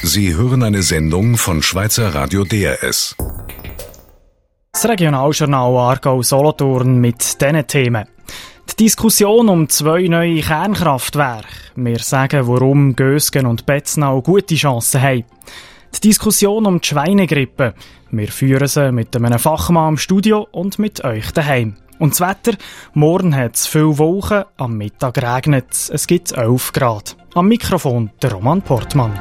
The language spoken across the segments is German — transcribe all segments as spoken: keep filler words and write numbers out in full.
Sie hören eine Sendung von Schweizer Radio D R S. Das Regionaljournal Aargau-Solothurn mit diesen Themen. Die Diskussion um zwei neue Kernkraftwerke. Wir sagen, warum Gösgen und Betznau gute Chancen haben. Die Diskussion um die Schweinegrippe. Wir führen sie mit einem Fachmann im Studio und mit euch daheim. Und das Wetter? Morgen hat es viele Wolken, am Mittag regnet es, es gibt elf Grad. Am Mikrofon der Roman Portmann.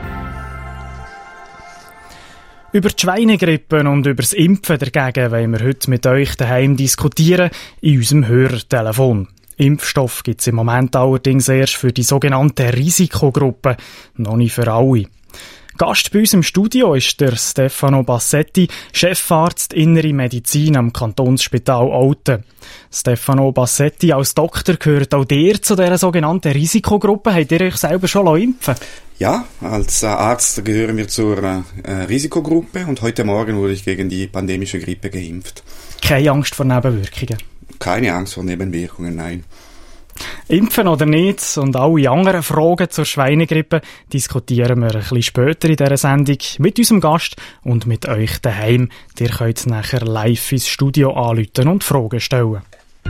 Über die Schweinegrippe und über das Impfen dagegen wollen wir heute mit euch daheim diskutieren in unserem Hörertelefon. Impfstoff gibt es im Moment allerdings erst für die sogenannten Risikogruppen, noch nicht für alle. Gast bei uns im Studio ist der Stefano Bassetti, Chefarzt Innere Medizin am Kantonsspital Olten. Stefano Bassetti, als Doktor gehört auch ihr zu dieser sogenannten Risikogruppe. Habt ihr euch selber schon impfen lassen? Ja, als Arzt gehören wir zur äh, Risikogruppe und heute Morgen wurde ich gegen die pandemische Grippe geimpft. Keine Angst vor Nebenwirkungen? Keine Angst vor Nebenwirkungen, nein. Impfen oder nicht und alle anderen Fragen zur Schweinegrippe diskutieren wir ein bisschen später in dieser Sendung mit unserem Gast und mit euch daheim. Ihr könnt nachher live ins Studio anrufen und Fragen stellen.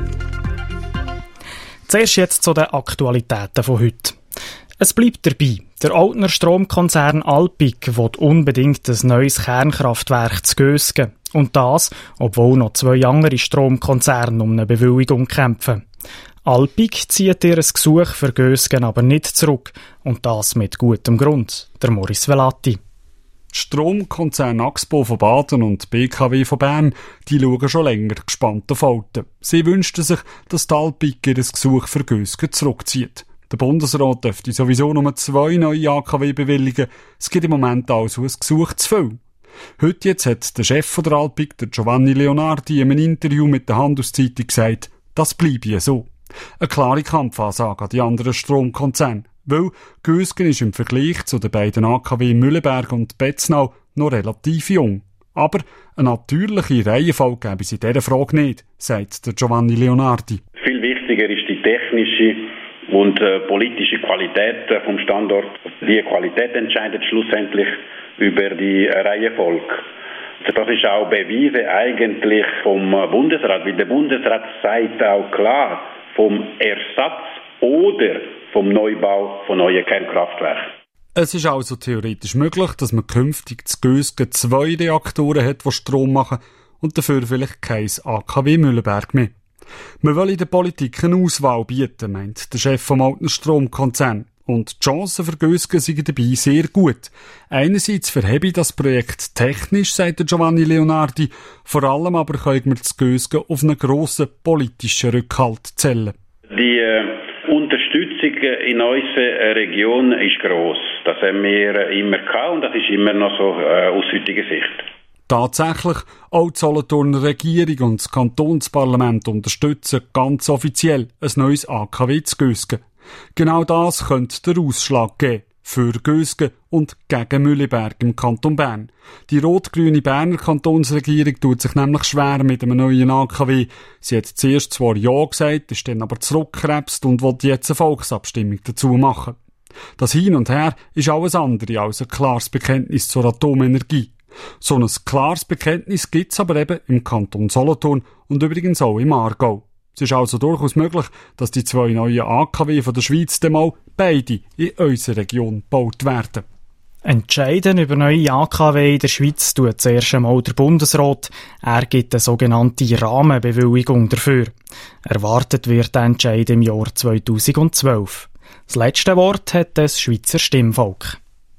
Zuerst jetzt zu den Aktualitäten von heute. Es bleibt dabei. Der Oltner Stromkonzern Alpiq will unbedingt ein neues Kernkraftwerk zu Gösgen. Und das, obwohl noch zwei andere Stromkonzerne um eine Bewilligung kämpfen. Alpiq zieht ihr Gesuch für Gösgen aber nicht zurück. Und das mit gutem Grund. Der Maurice Velati. Die Stromkonzerne Axpo von Baden und B K W von Bern, die schauen schon länger gespannt auf Olten. Sie wünschten sich, dass die Alpiq ihr Gesuch für Gösgen zurückzieht. Der Bundesrat dürfte sowieso nur zwei neue A K W bewilligen. Es gibt im Moment also ein Gesuch zu viel. Heute jetzt hat der Chef der Alpiq, der Giovanni Leonardi, in einem Interview mit der Handelszeitung gesagt, das bleibe ja so. Eine klare Kampfansage an die anderen Stromkonzerne, weil Gösgen ist im Vergleich zu den beiden A K W Mühleberg und Betznau noch relativ jung. Aber eine natürliche Reihenfolge gäbe es in dieser Frage nicht, sagt der Giovanni Leonardi. Viel wichtiger ist die technische und äh, politische Qualität äh, vom Standort. Die Qualität entscheidet schlussendlich über die äh, Reihenfolge. Das ist auch Beweise eigentlich vom Bundesrat, weil der Bundesrat sagt auch klar vom Ersatz oder vom Neubau von neuen Kernkraftwerken. Es ist also theoretisch möglich, dass man künftig zu Gösgen zwei Reaktoren hat, die Strom machen und dafür vielleicht kein A K W Mühleberg mehr. Man will in der Politik eine Auswahl bieten, meint der Chef vom Oltner Stromkonzern. Und die Chancen für Gösgen sind dabei sehr gut. Einerseits verhebe das Projekt technisch, sagt Giovanni Leonardi, vor allem aber können wir zu Gösgen auf einen grossen politischen Rückhalt zählen. Die äh, Unterstützung in unserer Region ist gross. Das haben wir immer gehabt und das ist immer noch so äh, aus heutiger Sicht. Tatsächlich, auch die Solothurner Regierung und das Kantonsparlament unterstützen ganz offiziell ein neues A K W zu Gösgen. Genau das könnte der Ausschlag geben. Für Gösgen und gegen Mühleberg im Kanton Bern. Die rot-grüne Berner Kantonsregierung tut sich nämlich schwer mit einem neuen A K W. Sie hat zuerst zwar Ja gesagt, ist dann aber zurückgekrebst und will jetzt eine Volksabstimmung dazu machen. Das Hin und Her ist alles andere als ein klares Bekenntnis zur Atomenergie. So ein klares Bekenntnis gibt es aber eben im Kanton Solothurn und übrigens auch im Aargau. Es ist also durchaus möglich, dass die zwei neuen A K W von der Schweiz dann mal beide in unserer Region gebaut werden. Entscheiden über neue A K W in der Schweiz tut zuerst einmal der Bundesrat. Er gibt eine sogenannte Rahmenbewilligung dafür. Erwartet wird der Entscheid im Jahr zweitausendzwölf. Das letzte Wort hat das Schweizer Stimmvolk.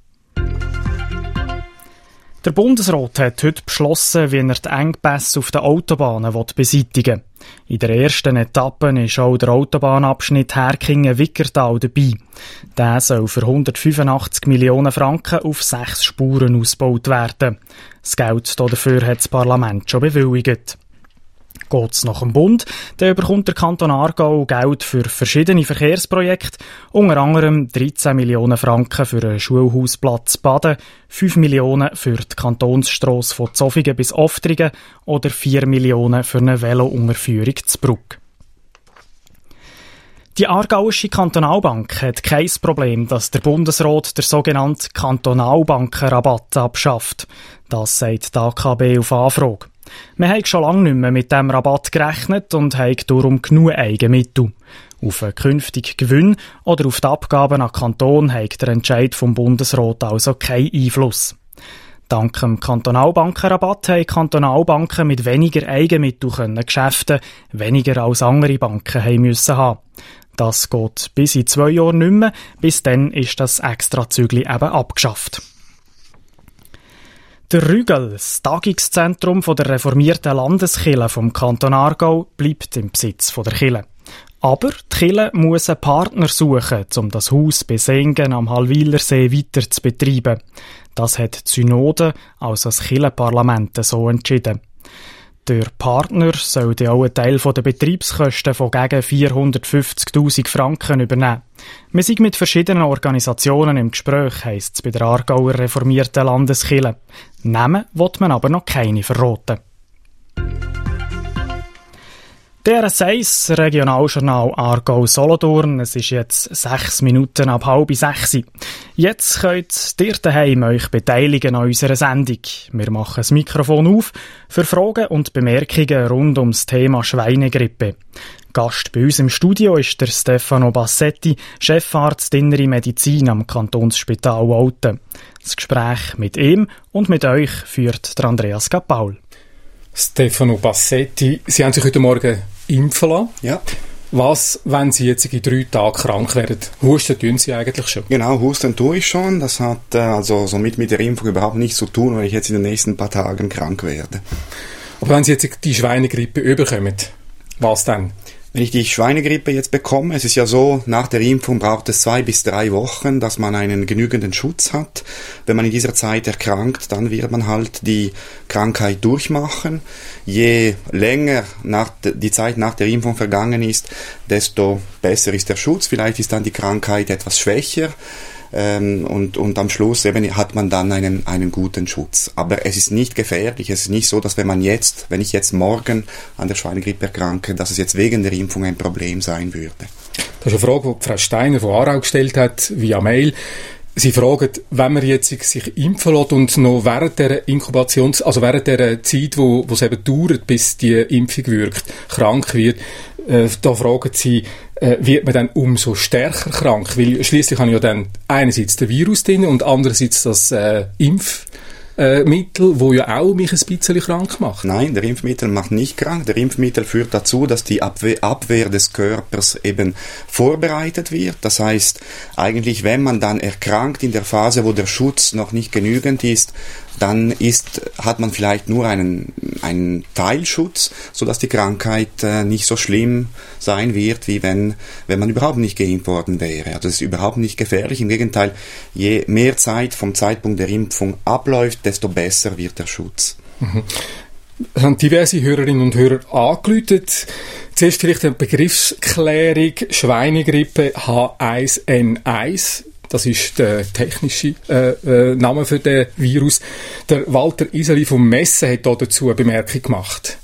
Der Bundesrat hat heute beschlossen, wie er die Engpässe auf den Autobahnen beseitigen will. In der ersten Etappe ist auch der Autobahnabschnitt Herkingen-Wickertal dabei. Der soll für hundertfünfundachtzig Millionen Franken auf sechs Spuren ausgebaut werden. Das Geld dafür hat das Parlament schon bewilligt. Geht's nach dem Bund, dann bekommt der Kanton Aargau Geld für verschiedene Verkehrsprojekte, unter anderem dreizehn Millionen Franken für einen Schulhausplatz Baden, fünf Millionen für die Kantonsstrasse von Zofingen bis Oftringen oder vier Millionen für eine Velounterführung zu Brugg. Die Aargauische Kantonalbank hat kein Problem, dass der Bundesrat der sogenannte Kantonalbankenrabatt abschafft. Das sagt die A K B auf Anfrage. Wir haben schon lange nicht mehr mit diesem Rabatt gerechnet und haben darum genug Eigenmittel. Auf einen künftigen Gewinn oder auf die Abgaben an Kanton hat der Entscheid vom Bundesrat also keinen Einfluss. Dank dem Kantonalbankenrabatt haben Kantonalbanken mit weniger Eigenmitteln Geschäfte weniger als andere Banken haben müssen haben. Das geht bis in zwei Jahren nicht mehr. Bis dann ist das Extrazügli eben abgeschafft. Der Rügel, das Tagungszentrum der reformierten Landeskirche vom Kanton Aargau, bleibt im Besitz der Kirche. Aber die Kirche muss einen Partner suchen, um das Haus bei Sengen am Hallwilersee weiter zu betreiben. Das hat die Synode, also das Kirchenparlament, so entschieden. Der Partner soll dann auch einen Teil der Betriebskosten von gegen vierhundertfünfzigtausend Franken übernehmen. Wir sind mit verschiedenen Organisationen im Gespräch, heisst es bei der Aargauer reformierten Landeskirche. Namen will man aber noch keine verraten. Der R S eins Regionaljournal Aargau-Solothurn. Es ist jetzt sechs Minuten ab halb sechs. Jetzt könnt ihr daheim euch beteiligen an unserer Sendung. Wir machen das Mikrofon auf für Fragen und Bemerkungen rund ums Thema Schweinegrippe. Gast bei uns im Studio ist der Stefano Bassetti, Chefarzt Innere Medizin am Kantonsspital Olten. Das Gespräch mit ihm und mit euch führt der Andreas Gapaul. Stefano Bassetti, Sie haben sich heute Morgen impfen lassen. Ja. Was, wenn Sie jetzt in drei Tagen krank werden? Husten tun Sie eigentlich schon? Genau, Husten tue ich schon. Das hat äh, also somit mit der Impfung überhaupt nichts zu tun, weil ich jetzt in den nächsten paar Tagen krank werde. Aber wenn Sie jetzt die Schweinegrippe überkommen, was dann? Wenn ich die Schweinegrippe jetzt bekomme, es ist ja so, nach der Impfung braucht es zwei bis drei Wochen, dass man einen genügenden Schutz hat. Wenn man in dieser Zeit erkrankt, dann wird man halt die Krankheit durchmachen. Je länger nach de, die Zeit nach der Impfung vergangen ist, desto besser ist der Schutz. Vielleicht ist dann die Krankheit etwas schwächer. Ähm, und, und am Schluss eben hat man dann einen, einen guten Schutz. Aber es ist nicht gefährlich. Es ist nicht so, dass wenn man jetzt, wenn ich jetzt morgen an der Schweinegrippe erkranke, dass es jetzt wegen der Impfung ein Problem sein würde. Das ist eine Frage, die Frau Steiner von Aarau gestellt hat, via Mail. Sie fragen, wenn man jetzt sich impfen lässt und noch während der Inkubations-, also während der Zeit, wo, wo es eben dauert, bis die Impfung wirkt, krank wird, äh, da fragen Sie, äh, wird man dann umso stärker krank? Weil schliesslich haben ja dann einerseits der Virus drin und andererseits das äh, Impf Äh, Mittel, wo ja auch mich ein bisschen krank macht. Nein, der Impfmittel macht nicht krank. Der Impfmittel führt dazu, dass die Abwehr, Abwehr des Körpers eben vorbereitet wird. Das heißt, eigentlich, wenn man dann erkrankt in der Phase, wo der Schutz noch nicht genügend ist, dann ist, hat man vielleicht nur einen, einen Teilschutz, sodass die Krankheit äh, nicht so schlimm sein wird, wie wenn, wenn man überhaupt nicht geimpft worden wäre. Also es ist überhaupt nicht gefährlich. Im Gegenteil, je mehr Zeit vom Zeitpunkt der Impfung abläuft, desto besser wird der Schutz. Mhm. Es haben diverse Hörerinnen und Hörer angeläutet. Zuerst vielleicht eine Begriffsklärung. Schweinegrippe H eins N eins. Das ist der technische äh, äh, Name für den Virus. Der Walter Iseli vom Messen hat da dazu eine Bemerkung gemacht.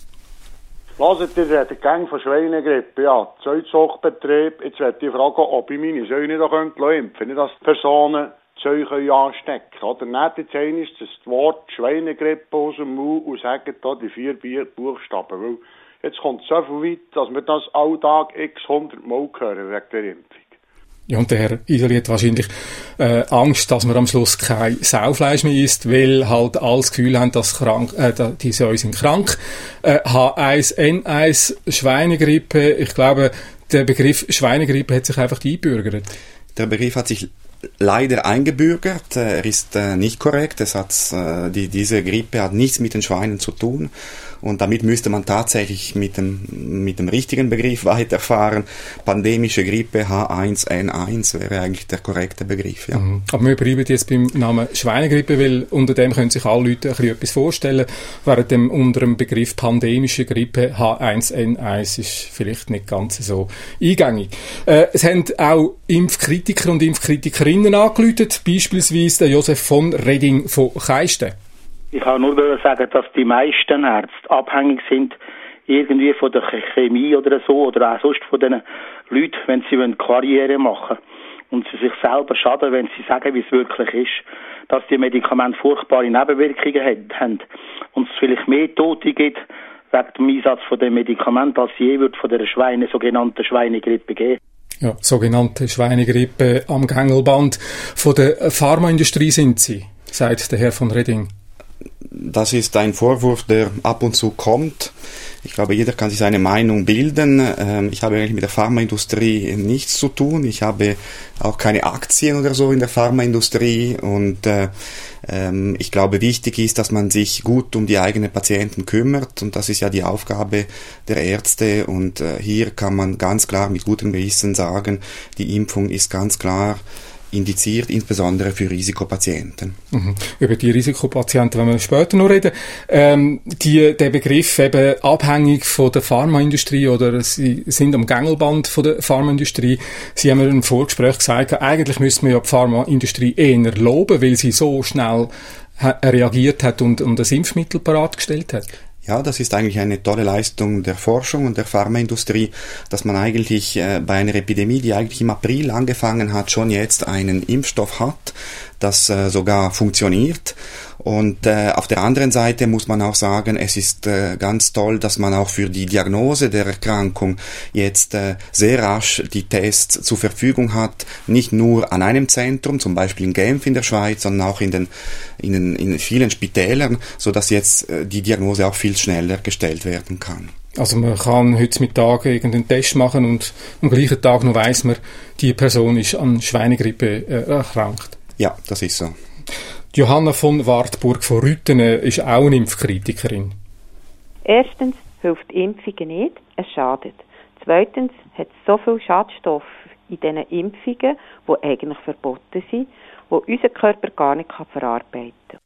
Hört ihr, der Gang von Schweinegrippe, ja, Zeugsachbetrieb. Jetzt werde ich fragen, ob ich meine Söhne nicht impfen könnte. Nicht, dass Personen Zeug anstecken können. Oder nicht jetzt einmal das Wort Schweinegrippe aus dem Mund und sagen da die vier Buchstaben. Weil jetzt kommt es so viel weit, dass wir das alltag x hundert Mal hören wegen der Impfung. Ja, und der Herr Iseli hat wahrscheinlich äh, Angst, dass man am Schluss kein Saufleisch mehr isst, weil halt alle das Gefühl haben, dass krank, äh, die Säue sind krank. Äh, H eins N eins, Schweinegrippe, ich glaube, der Begriff Schweinegrippe hat sich einfach eingebürgert. Der Begriff hat sich leider eingebürgert. Er ist äh, nicht korrekt. Es hat, äh, die, diese Grippe hat nichts mit den Schweinen zu tun. Und damit müsste man tatsächlich mit dem, mit dem richtigen Begriff weiterfahren. Pandemische Grippe H eins N eins wäre eigentlich der korrekte Begriff. Ja. Mhm. Aber wir bleiben jetzt beim Namen Schweinegrippe, weil unter dem können sich alle Leute ein bisschen etwas vorstellen. Während dem unter dem Begriff pandemische Grippe H eins N eins ist vielleicht nicht ganz so eingängig. Äh, es haben auch Impfkritiker und Impfkritikerinnen angeläutet, beispielsweise der Josef von Reding von Keisten. Ich kann nur sagen, dass die meisten Ärzte abhängig sind irgendwie von der Chemie oder so, oder auch sonst von den Leuten, wenn sie Karriere machen wollen und sie sich selber schaden, wenn sie sagen, wie es wirklich ist, dass die Medikamente furchtbare Nebenwirkungen haben und es vielleicht mehr Tote gibt wegen dem Einsatz von den Medikamenten, als je wird von der Schweine, sogenannten Schweinegrippe geben. Ja, sogenannte Schweinegrippe am Gängelband. Von der Pharmaindustrie sind Sie, sagt der Herr von Reding. Das ist ein Vorwurf, der ab und zu kommt. Ich glaube, jeder kann sich seine Meinung bilden. Ich habe eigentlich mit der Pharmaindustrie nichts zu tun. Ich habe auch keine Aktien oder so in der Pharmaindustrie. Und äh, ich glaube, wichtig ist, dass man sich gut um die eigenen Patienten kümmert. Und das ist ja die Aufgabe der Ärzte. Und äh, hier kann man ganz klar mit gutem Gewissen sagen, die Impfung ist ganz klar indiziert, insbesondere für Risikopatienten. Mhm. Über die Risikopatienten werden wir später noch reden. Ähm, die, der Begriff eben abhängig von der Pharmaindustrie oder sie sind am Gängelband von der Pharmaindustrie. Sie haben mir im Vorgespräch gesagt, eigentlich müsste man ja die Pharmaindustrie eher loben, weil sie so schnell ha- reagiert hat und, und das Impfmittel bereitgestellt hat. Ja, das ist eigentlich eine tolle Leistung der Forschung und der Pharmaindustrie, dass man eigentlich äh, bei einer Epidemie, die eigentlich im April angefangen hat, schon jetzt einen Impfstoff hat, das äh, sogar funktioniert. Und äh, auf der anderen Seite muss man auch sagen, es ist äh, ganz toll, dass man auch für die Diagnose der Erkrankung jetzt äh, sehr rasch die Tests zur Verfügung hat, nicht nur an einem Zentrum, zum Beispiel in Genf in der Schweiz, sondern auch in den in, den, in vielen Spitälern, so dass jetzt äh, die Diagnose auch viel schneller gestellt werden kann. Also man kann heutzutage irgendeinen Test machen und am gleichen Tag noch weiss man, die Person ist an Schweinegrippe äh, erkrankt. Ja, das ist so. Johanna von Wartburg von Rüttenen ist auch eine Impfkritikerin. Erstens hilft Impfungen nicht, es schadet. Zweitens hat es so viel Schadstoffe in diesen Impfungen, die eigentlich verboten sind, die unser Körper gar nicht verarbeiten kann.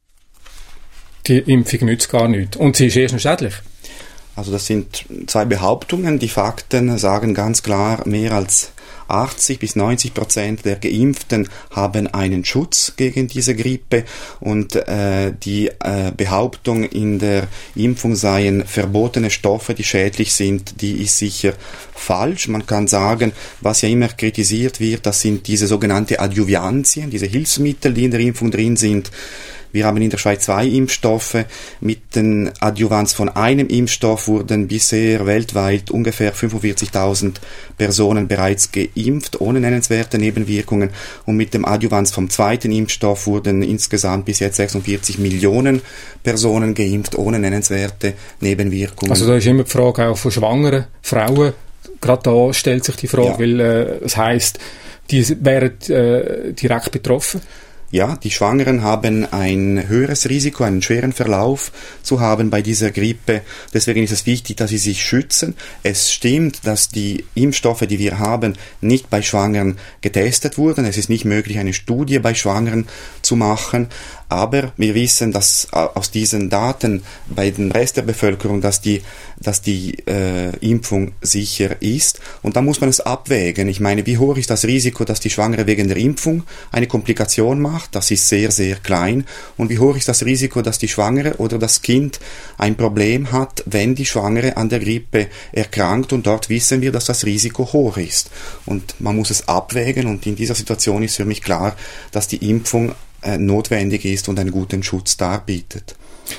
Die Impfung nützt gar nichts. Und sie ist erst noch schädlich. Also das sind zwei Behauptungen. Die Fakten sagen ganz klar, mehr als achtzig bis neunzig Prozent der Geimpften haben einen Schutz gegen diese Grippe und äh, die äh, Behauptung, in der Impfung seien verbotene Stoffe, die schädlich sind, die ist sicher falsch. Man kann sagen, was ja immer kritisiert wird, das sind diese sogenannte Adjuvantien, diese Hilfsmittel, die in der Impfung drin sind. Wir haben in der Schweiz zwei Impfstoffe. Mit den Adjuvans von einem Impfstoff wurden bisher weltweit ungefähr fünfundvierzigtausend Personen bereits geimpft, ohne nennenswerte Nebenwirkungen. Und mit dem Adjuvans vom zweiten Impfstoff wurden insgesamt bis jetzt sechsundvierzig Millionen Personen geimpft, ohne nennenswerte Nebenwirkungen. Also da ist immer die Frage auch von schwangeren Frauen. Gerade da stellt sich die Frage, ja. weil äh, es heisst, die wären äh, direkt betroffen. Ja, die Schwangeren haben ein höheres Risiko, einen schweren Verlauf zu haben bei dieser Grippe. Deswegen ist es wichtig, dass sie sich schützen. Es stimmt, dass die Impfstoffe, die wir haben, nicht bei Schwangeren getestet wurden. Es ist nicht möglich, eine Studie bei Schwangeren zu machen. Aber wir wissen, dass aus diesen Daten bei dem Rest der Bevölkerung, dass die, dass die äh, Impfung sicher ist. Und da muss man es abwägen. Ich meine, wie hoch ist das Risiko, dass die Schwangere wegen der Impfung eine Komplikation macht? Das ist sehr, sehr klein. Und wie hoch ist das Risiko, dass die Schwangere oder das Kind ein Problem hat, wenn die Schwangere an der Grippe erkrankt? Und dort wissen wir, dass das Risiko hoch ist. Und man muss es abwägen. Und in dieser Situation ist für mich klar, dass die Impfung notwendig ist und einen guten Schutz darbietet.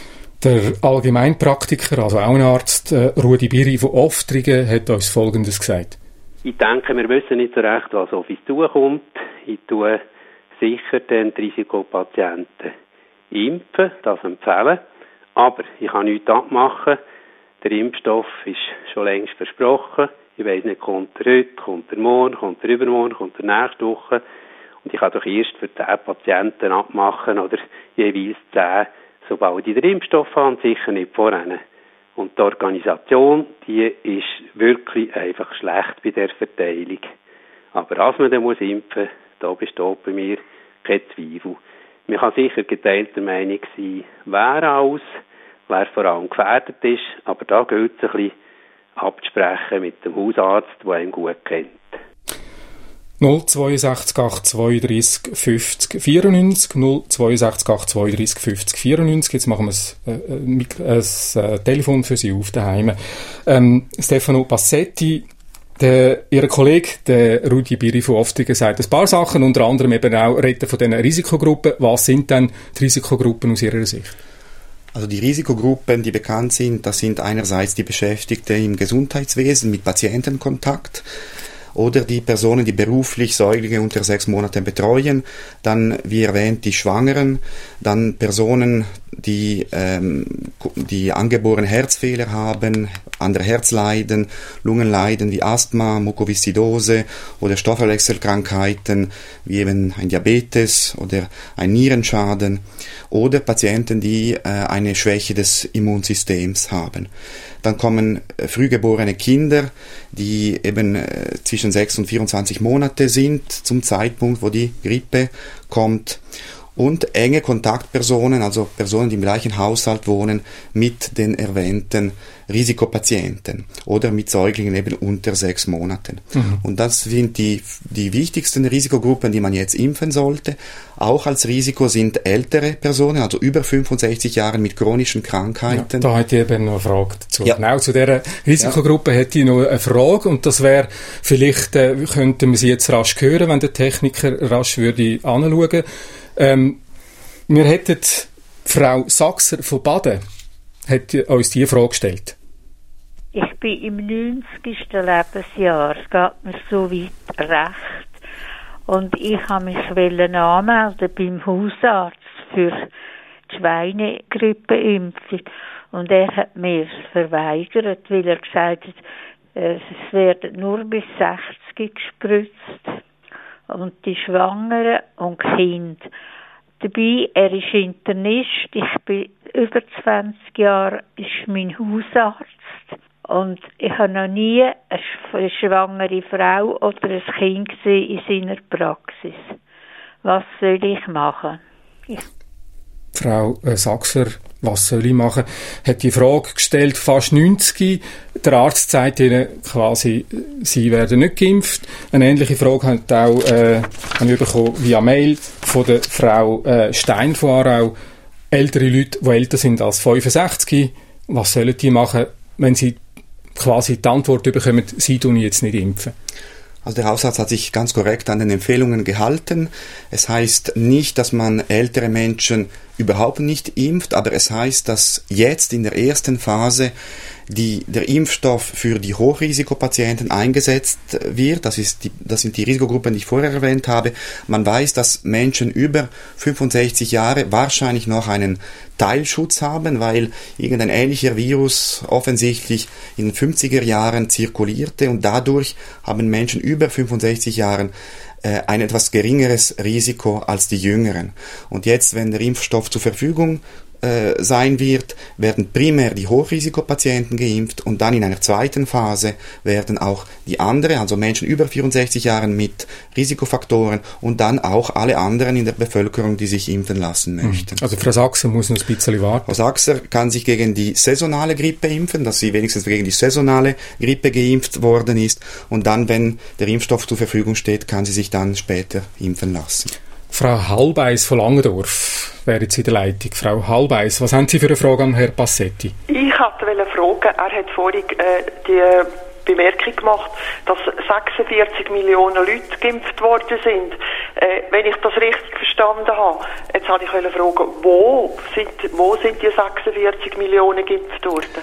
Der Allgemeinpraktiker, also auch ein Arzt, Rudi Biri von Oftringen, hat uns Folgendes gesagt. Ich denke, wir wissen nicht so recht, was auf uns zukommt. Ich tue sicher den Risikopatienten impfen, das empfehlen. Aber ich kann nichts abmachen. Der Impfstoff ist schon längst versprochen. Ich weiss nicht, kommt er heute, kommt er morgen, kommt er übermorgen, kommt er nächste Woche. Und ich kann doch erst für zehn Patienten abmachen oder jeweils zehn, sobald ich den Impfstoff habe, sicher nicht vorrennen. Und die Organisation, die ist wirklich einfach schlecht bei der Verteilung. Aber als man dann muss impfen, da besteht bei mir kein Zweifel. Man kann sicher geteilter Meinung sein, wer alles, wer vor allem gefährdet ist, aber da gilt es ein bisschen abzusprechen mit dem Hausarzt, der einen gut kennt. null zwei sechs acht zweiunddreissig fünfzig vierundneunzig, null zwei sechs acht zweiunddreissig fünfzig vierundneunzig. Jetzt machen wir ein, ein, ein, ein Telefon für Sie auf daheim. Ähm, Stefano Bassetti, der, Ihr Kollege, der Rudi Biri von Oftigen, sagt ein paar Sachen, unter anderem eben auch reden von diesen Risikogruppen. Was sind denn die Risikogruppen aus Ihrer Sicht? Also die Risikogruppen, die bekannt sind, das sind einerseits die Beschäftigten im Gesundheitswesen mit Patientenkontakt, oder die Personen, die beruflich Säuglinge unter sechs Monaten betreuen, dann, wie erwähnt, die Schwangeren, dann Personen, die, ähm, die angeborene Herzfehler haben, andere Herzleiden, Lungenleiden wie Asthma, Mukoviszidose oder Stoffwechselkrankheiten wie eben ein Diabetes oder ein Nierenschaden, oder Patienten, die äh, eine Schwäche des Immunsystems haben. Dann kommen äh, frühgeborene Kinder, die eben äh, zwischen sechs und vierundzwanzig Monate sind zum Zeitpunkt, wo die Grippe kommt. Und enge Kontaktpersonen, also Personen, die im gleichen Haushalt wohnen, mit den erwähnten Risikopatienten oder mit Säuglingen eben unter sechs Monaten. Mhm. Und das sind die, die wichtigsten Risikogruppen, die man jetzt impfen sollte. Auch als Risiko sind ältere Personen, also über fünfundsechzig Jahre mit chronischen Krankheiten. Ja, da hätte ich eben noch eine Frage dazu. Ja. Genau, zu dieser Risikogruppe ja. hätte ich noch eine Frage, und das wäre, vielleicht äh, könnten wir sie jetzt rasch hören, wenn der Techniker rasch würde anschauen. Ähm, wir hätten Frau Sachser von Baden hat uns diese Frage gestellt. Ich bin im neunzigsten Lebensjahr, es geht mir so weit recht. Und ich habe mich anmelden beim Hausarzt für die Schweinegrippeimpfung. Und er hat mir es verweigert, weil er gesagt hat, es werden nur bis sechzig gespritzt. Und die Schwangeren und Kinder. Dabei, er ist Internist, ich bin über zwanzig Jahre, ist mein Hausarzt. Und ich habe noch nie eine schwangere Frau oder ein Kind gesehen in seiner Praxis. Was soll ich machen? Ich Frau Sachser, was soll ich machen? Hat die Frage gestellt, fast neunzig. Der Arzt sagt ihnen quasi, sie werden nicht geimpft. Eine ähnliche Frage hat auch äh, habe ich bekommen via Mail von der Frau äh, Stein von Aarau. Ältere Leute, die älter sind als fünfundsechzig, was sollen die machen, wenn sie quasi die Antwort bekommen, sie tun jetzt nicht impfen? Also der Hausarzt hat sich ganz korrekt an den Empfehlungen gehalten. Es heißt nicht, dass man ältere Menschen überhaupt nicht impft, aber es heißt, dass jetzt in der ersten Phase die, der Impfstoff für die Hochrisikopatienten eingesetzt wird. Das ist die, das sind die Risikogruppen, die ich vorher erwähnt habe. Man weiß, dass Menschen über fünfundsechzig Jahre wahrscheinlich noch einen Teilschutz haben, weil irgendein ähnlicher Virus offensichtlich in den fünfziger Jahren zirkulierte, und dadurch haben Menschen über fünfundsechzig Jahren äh, ein etwas geringeres Risiko als die Jüngeren. Und jetzt, wenn der Impfstoff zur Verfügung äh, sein wird, werden primär die Hochrisikopatienten geimpft, und dann in einer zweiten Phase werden auch die anderen, also Menschen über vierundsechzig Jahren mit Risikofaktoren, und dann auch alle anderen in der Bevölkerung, die sich impfen lassen möchten. Also Frau Sachser muss noch ein bisschen warten. Frau Sachser kann sich gegen die saisonale Grippe impfen, dass sie wenigstens gegen die saisonale Grippe geimpft worden ist, und dann, wenn der Impfstoff zur Verfügung steht, kann sie sich dann später impfen lassen. Frau Halbeis von Langendorf wäre jetzt in der Leitung. Frau Halbeis, was haben Sie für eine Frage an Herrn Bassetti? Ich wollte fragen, er hat vorhin äh, die Bemerkung gemacht, dass sechsundvierzig Millionen Leute geimpft worden sind. Äh, wenn ich das richtig verstanden habe, jetzt wollte ich fragen, wo sind, wo sind die sechsundvierzig Millionen geimpft worden?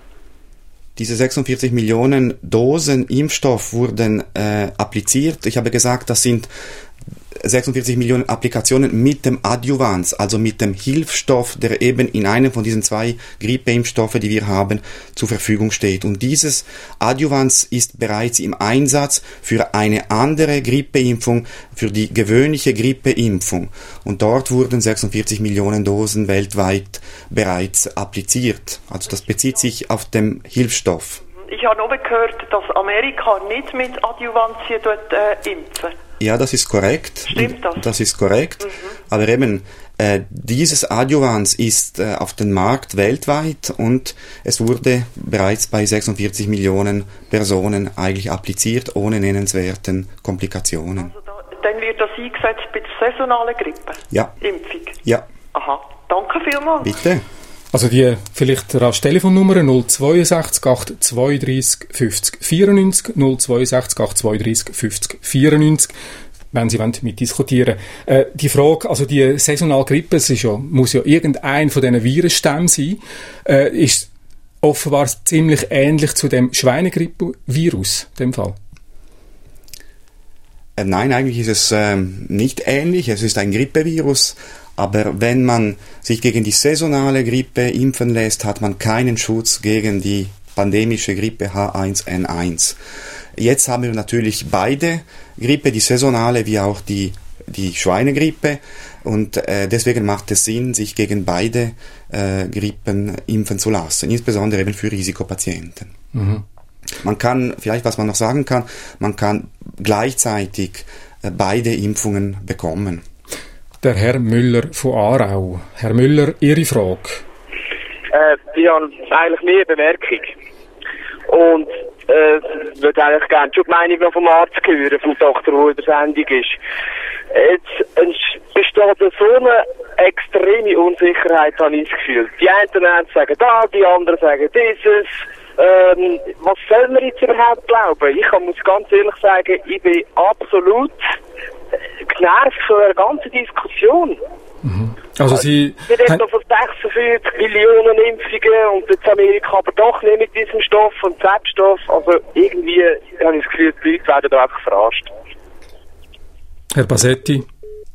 Diese sechsundvierzig Millionen Dosen Impfstoff wurden äh, appliziert. Ich habe gesagt, das sind sechsundvierzig Millionen Applikationen mit dem Adjuvans, also mit dem Hilfsstoff, der eben in einem von diesen zwei Grippeimpfstoffen, die wir haben, zur Verfügung steht. Und dieses Adjuvans ist bereits im Einsatz für eine andere Grippeimpfung, für die gewöhnliche Grippeimpfung. Und dort wurden sechsundvierzig Millionen Dosen weltweit bereits appliziert. Also das bezieht sich auf den Hilfsstoff. Ich habe noch gehört, dass Amerika nicht mit Adjuvantien dort, äh, impfen. Ja, das ist korrekt. Stimmt das? Das ist korrekt. Mhm. Aber eben, äh, dieses Adjuvans ist äh, auf den Markt weltweit und es wurde bereits bei sechsundvierzig Millionen Personen eigentlich appliziert, ohne nennenswerten Komplikationen. Also da, dann wird das eingesetzt bei der saisonalen Grippe? Ja. Impfung? Ja. Aha, danke vielmals. Bitte. Also die vielleicht rasch Telefonnummer null zwei sechs acht zwei drei fünf vier neun null zwei sechs acht zwei drei fünf vier neun, wenn Sie wollen, mitdiskutieren. Äh, die Frage, also die saisonale Grippe, es ist ja, muss ja irgendein von diesen Virenstämmen sein, äh, ist offenbar ziemlich ähnlich zu dem Schweinegrippe-Virus, dem Fall. Äh, nein, eigentlich ist es ähm, nicht ähnlich. Es ist ein Grippevirus. Aber wenn man sich gegen die saisonale Grippe impfen lässt, hat man keinen Schutz gegen die pandemische Grippe H eins N eins. Jetzt haben wir natürlich beide Grippe, die saisonale wie auch die, die Schweinegrippe. Und äh, deswegen macht es Sinn, sich gegen beide äh, Grippen impfen zu lassen, insbesondere eben für Risikopatienten. Mhm. Man kann, vielleicht was man noch sagen kann, man kann gleichzeitig äh, beide Impfungen bekommen. Der Herr Müller von Aarau. Herr Müller, Ihre Frage. Äh, ich habe eigentlich mehr eine Bemerkung. Und äh, würde eigentlich gerne schon die Meinung noch vom Arzt hören, vom Doktor, der in der Sendung ist. Jetzt besteht so eine extreme Unsicherheit, habe ich das Gefühl. Die einen sagen da, die anderen sagen dieses. Ähm, was soll man jetzt überhaupt glauben? Ich muss ganz ehrlich sagen, ich bin absolut genervt von der ganzen Diskussion. Mhm. Also Sie... Wir reden noch von sechsundvierzig Millionen Impfungen und jetzt Amerika aber doch nicht mit diesem Stoff und Z-Stoff. Also irgendwie habe ich das Gefühl, die Leute werden da einfach verarscht. Herr Bassetti?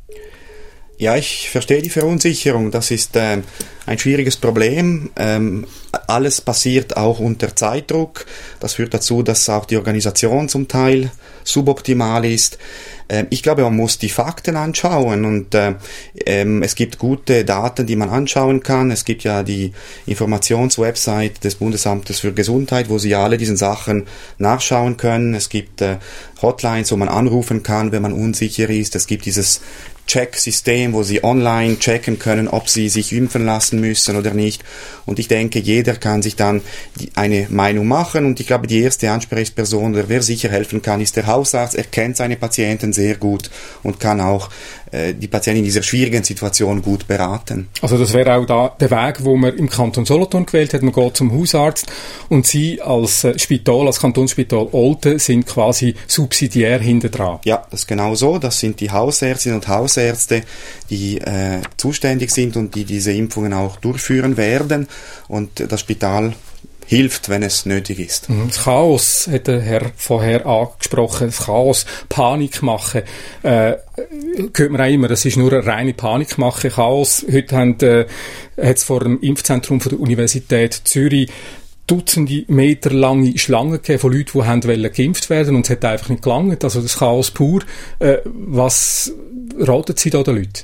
Ja, ich verstehe die Verunsicherung. Das ist äh, ein schwieriges Problem. Ähm, alles passiert auch unter Zeitdruck. Das führt dazu, dass auch die Organisation zum Teil suboptimal ist. Ähm, ich glaube, man muss die Fakten anschauen und äh, ähm, es gibt gute Daten, die man anschauen kann. Es gibt ja die Informationswebsite des Bundesamtes für Gesundheit, wo Sie alle diesen Sachen nachschauen können. Es gibt äh, Hotlines, wo man anrufen kann, wenn man unsicher ist. Es gibt dieses Check-System, wo Sie online checken können, ob Sie sich impfen lassen müssen oder nicht. Und ich denke, jeder kann sich dann eine Meinung machen. Und ich glaube, die erste Ansprechperson, oder wer sicher helfen kann, ist der Hausarzt. Er kennt seine Patienten sehr gut und kann auch äh, die Patienten in dieser schwierigen Situation gut beraten. Also das wäre auch da der Weg, wo man im Kanton Solothurn gewählt hat. Man geht zum Hausarzt und Sie als äh, Spital, als Kantonsspital Olten sind quasi subsidiär hinter dran. Ja, das ist genau so. Das sind die Hausärztinnen und Hausärzte, Ärzte, die äh, zuständig sind und die diese Impfungen auch durchführen werden und das Spital hilft, wenn es nötig ist. Das Chaos hat der Herr vorher angesprochen, das Chaos, Panik machen, äh, hört man auch immer, das ist nur eine reine Panikmache, Chaos. Heute haben, äh, hat es vor dem Impfzentrum von der Universität Zürich Dutzende Meter lange Schlangen gegeben von Leuten, die haben wollen geimpft werden und es hat einfach nicht gelangt. Also das Chaos pur. Äh, was raten Sie da den Leuten?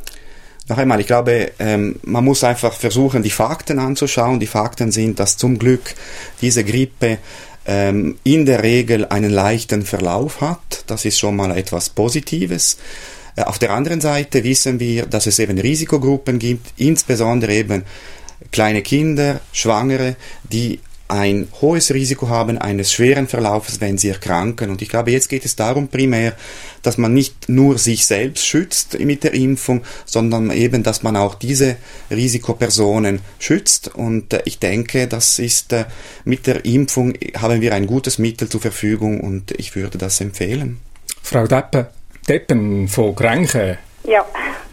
Noch einmal, ich glaube, ähm, man muss einfach versuchen, die Fakten anzuschauen. Die Fakten sind, dass zum Glück diese Grippe ähm, in der Regel einen leichten Verlauf hat. Das ist schon mal etwas Positives. Äh, auf der anderen Seite wissen wir, dass es eben Risikogruppen gibt, insbesondere eben kleine Kinder, Schwangere, die ein hohes Risiko haben eines schweren Verlaufes, wenn sie erkranken. Und ich glaube, jetzt geht es darum primär, dass man nicht nur sich selbst schützt mit der Impfung, sondern eben, dass man auch diese Risikopersonen schützt. Und äh, ich denke, das ist äh, mit der Impfung haben wir ein gutes Mittel zur Verfügung und ich würde das empfehlen. Frau Deppen, Deppen von Grenchen. Ja,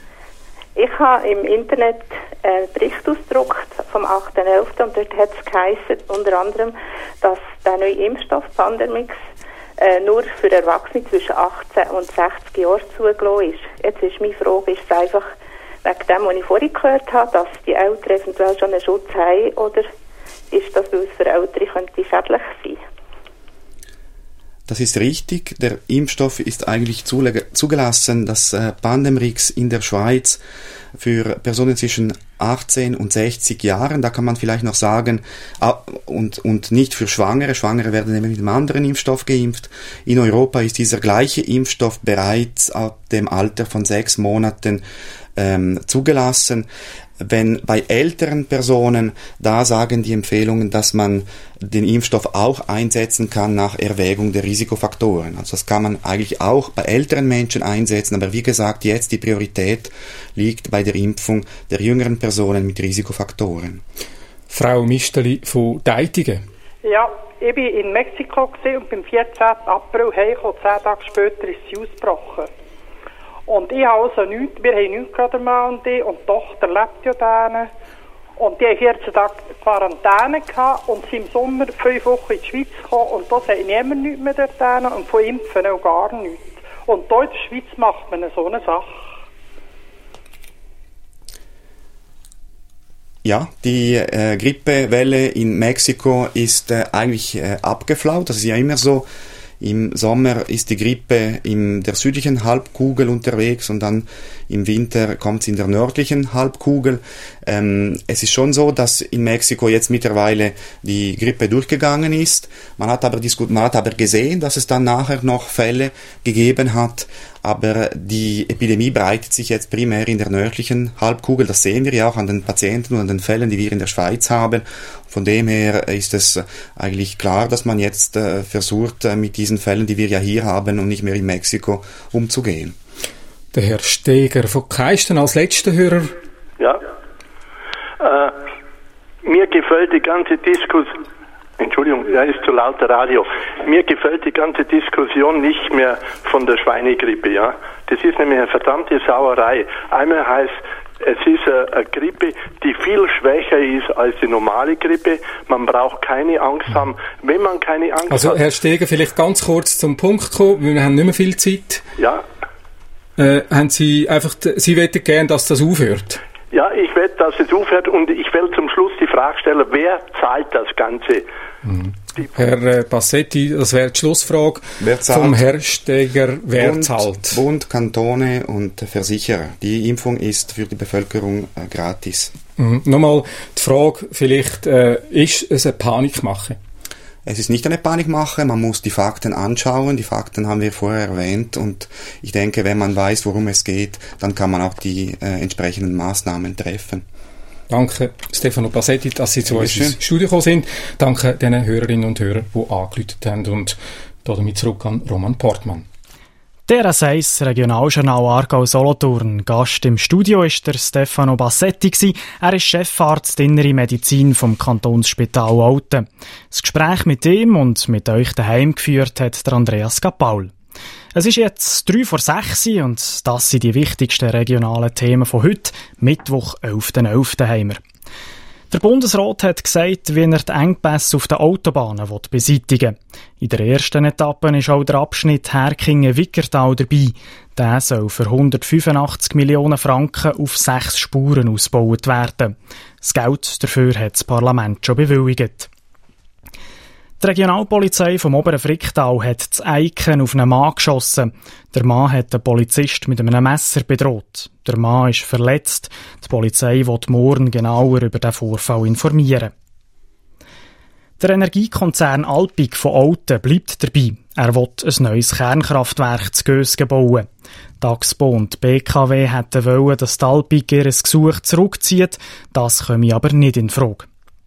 ich habe im Internet einen Bericht ausgedruckt vom achten elften und dort hat es geheißen, unter anderem, dass der neue Impfstoff Pandemrix äh, nur für Erwachsene zwischen achtzehn und sechzig Jahren zugelassen ist. Jetzt ist meine Frage, ist es einfach wegen dem, was ich vorhin gehört habe, dass die Eltern eventuell schon einen Schutz haben, oder ist das, weil es für Ältere könnte schädlich sein? Das ist richtig. Der Impfstoff ist eigentlich zugelassen. Das Pandemrix in der Schweiz für Personen zwischen achtzehn und sechzig Jahren. Da kann man vielleicht noch sagen, und, und nicht für Schwangere. Schwangere werden nämlich mit einem anderen Impfstoff geimpft. In Europa ist dieser gleiche Impfstoff bereits ab dem Alter von sechs Monaten ähm, zugelassen. Wenn bei älteren Personen, da sagen die Empfehlungen, dass man den Impfstoff auch einsetzen kann nach Erwägung der Risikofaktoren. Also das kann man eigentlich auch bei älteren Menschen einsetzen, aber wie gesagt, jetzt die Priorität liegt bei der Impfung der jüngeren Personen mit Risikofaktoren. Frau Misteli von Deitigen. Ja, ich war in Mexiko und beim vierzehnten April heimgekommen, zehn Tage später ist sie ausgebrochen. Und ich habe also nichts, wir haben nichts gerade mal und ich, und die Tochter lebt ja da. Und die haben vierzehn Tage Quarantäne gehabt und sind im Sommer fünf Wochen in die Schweiz gekommen und da sagt niemand nichts mehr dort und von Impfen auch gar nichts. Und hier in der Schweiz macht man so eine Sache. Ja, die äh, Grippewelle in Mexiko ist äh, eigentlich äh, abgeflaut. Das ist ja immer so. Im Sommer ist die Grippe in der südlichen Halbkugel unterwegs und dann im Winter kommt sie in der nördlichen Halbkugel. Ähm, es ist schon so, dass in Mexiko jetzt mittlerweile die Grippe durchgegangen ist. Man hat aber diskut- man hat aber gesehen, dass es dann nachher noch Fälle gegeben hat. Aber die Epidemie breitet sich jetzt primär in der nördlichen Halbkugel. Das sehen wir ja auch an den Patienten und an den Fällen, die wir in der Schweiz haben. Von dem her ist es eigentlich klar, dass man jetzt äh, versucht, äh, mit diesen Fällen, die wir ja hier haben und nicht mehr in Mexiko, umzugehen. Der Herr Steger von Keisten als letzter Hörer. Ja. Äh, mir gefällt die ganze Diskussion. Entschuldigung, da ist zu lauter Radio. Mir gefällt die ganze Diskussion nicht mehr von der Schweinegrippe, ja. Das ist nämlich eine verdammte Sauerei. Einmal heißt, es ist eine, eine Grippe, die viel schwächer ist als die normale Grippe. Man braucht keine Angst haben. Wenn man keine Angst also, hat... Also, Herr Steger, vielleicht ganz kurz zum Punkt kommen, weil wir haben nicht mehr viel Zeit. Ja. Äh, haben Sie einfach, Sie wollten gerne, dass das aufhört? Ja, ich will, dass es aufhört und ich will zum Schluss die Frage stellen, wer zahlt das Ganze? Mhm. Herr äh, Bassetti, das wäre die Schlussfrage vom Herrn Steger. Wer Bund, zahlt? Bund, Kantone und Versicherer. Die Impfung ist für die Bevölkerung äh, gratis. Mhm. Nochmal die Frage, vielleicht äh, ist es eine Panikmache? Es ist nicht eine Panikmache, man muss die Fakten anschauen, die Fakten haben wir vorher erwähnt und ich denke, wenn man weiß, worum es geht, dann kann man auch die äh, entsprechenden Maßnahmen treffen. Danke Stefano Bassetti, dass Sie zu uns ins Studio gekommen sind. Danke den Hörerinnen und Hörern, die angerufen haben und damit zurück an Roman Portmann. Der S eins Regionaljournal Aargau-Solothurn. Gast im Studio war der Stefano Bassetti. Er ist Chefarzt Innere Medizin vom Kantonsspital Olten. Das Gespräch mit ihm und mit euch daheim geführt hat der Andreas Gapaul. Es ist jetzt drei vor sechs und das sind die wichtigsten regionalen Themen von heute, Mittwoch, elften elften haben wir. Der Bundesrat hat gesagt, wie er die Engpässe auf den Autobahnen beseitigen will. In der ersten Etappe ist auch der Abschnitt Herkingen-Wickertal dabei. Der soll für hundertfünfundachtzig Millionen Franken auf sechs Spuren ausgebaut werden. Das Geld dafür hat das Parlament schon bewilligt. Die Regionalpolizei vom Oberen Fricktal hat zu Eiken auf einen Mann geschossen. Der Mann hat den Polizist mit einem Messer bedroht. Der Mann ist verletzt. Die Polizei will morgen genauer über den Vorfall informieren. Der Energiekonzern Alpiq von Olten bleibt dabei. Er will ein neues Kernkraftwerk zu Gösgen bauen. Die Axpo und die B K W hätten wollen, dass die Alpiq ihr Gesuch zurückzieht. Das komme aber nicht in Frage.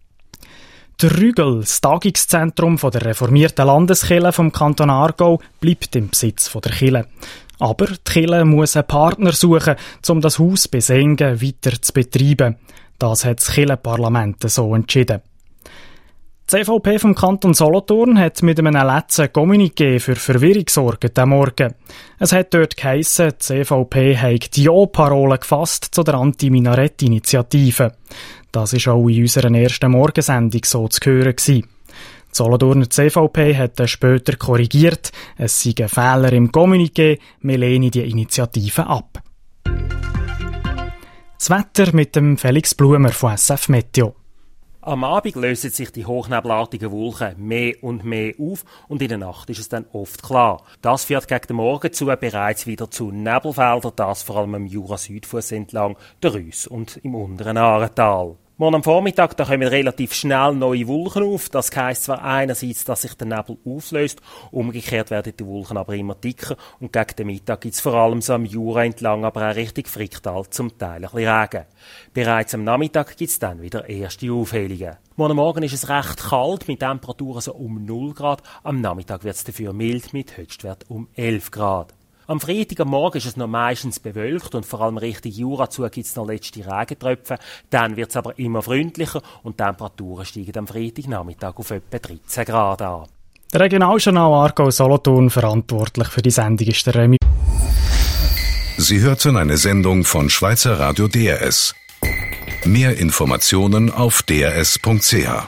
Der Rügel, das Tagungszentrum der reformierten Landeskirche vom Kanton Aargau, bleibt im Besitz der Kirche. Aber die Kirche muss einen Partner suchen, um das Haus bis Engen weiter zu betreiben. Das hat das Kirchenparlament so entschieden. Die C V P vom Kanton Solothurn hat mit einem letzten Kommuniqué für Verwirrung gesorgt am Morgen. Es hat dort geheissen, die C V P habe die Ja-Parole gefasst zu der Anti-Minarett-Initiative. Das war auch in unserer ersten Morgensendung so zu hören gewesen. Die Solothurner C V P hat dann später korrigiert, es sei ein Fehler im Kommuniqué, wir lehnen die Initiative ab. Das Wetter mit dem Felix Blumer von S F Meteo. Am Abend lösen sich die hochnebelartigen Wolken mehr und mehr auf und in der Nacht ist es dann oft klar. Das führt gegen den Morgen zu bereits wieder zu Nebelfeldern, das vor allem am Jura-Südfuss entlang, der Reuss und im unteren Aaretal. Morgen am Vormittag da kommen relativ schnell neue Wolken auf. Das heisst zwar einerseits, dass sich der Nebel auflöst, umgekehrt werden die Wolken aber immer dicker und gegen den Mittag gibt es vor allem so am Jura entlang, aber auch Richtung Fricktal zum Teil ein bisschen Regen. Bereits am Nachmittag gibt es dann wieder erste Aufhellungen. Morgen Morgen ist es recht kalt, mit Temperaturen so um null Grad. Am Nachmittag wird es dafür mild, mit Höchstwert um elf Grad. Am Freitag am Morgen ist es noch meistens bewölkt und vor allem Richtung Jura zu gibt es noch letzte Regentröpfe. Dann wird es aber immer freundlicher und die Temperaturen steigen am Freitagnachmittag auf etwa dreizehn Grad an. Der Regionaljournal Aargau-Solothurn, verantwortlich für die Sendung ist der Remi. Sie hörten eine Sendung von Schweizer Radio D R S. Mehr Informationen auf d r s punkt c h.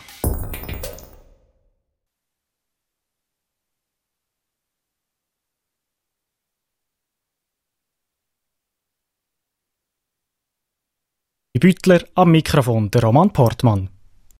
Büttler am Mikrofon, der Roman Portmann.